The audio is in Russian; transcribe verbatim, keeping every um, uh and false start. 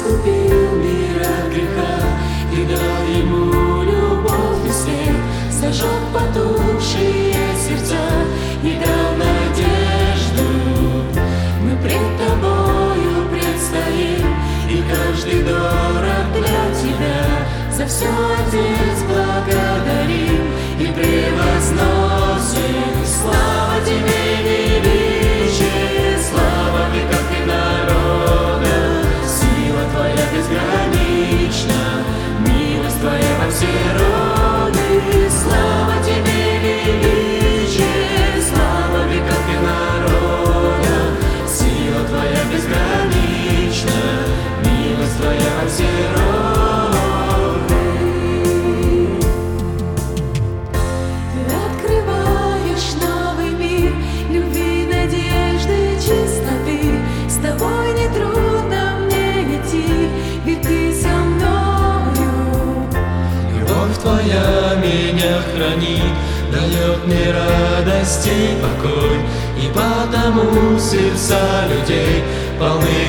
искупил мир от греха, Ты дал ему любовь и свет, зажег потухшие сердца и дал надежду. Мы пред Тобою предстоим, и каждый дорог для Тебя. За все, Отец, благодарим и превозносим. Слава Тебе, величие, слава веков и народа. Сила Твоя безгранична, милость Твоя во все роды. Слава Тебе, величие, слава веков и народа. Сила Твоя безгранична, милость Твоя во все роды. Твоя меня хранит, дает мне радость и покой, и потому сердца людей полны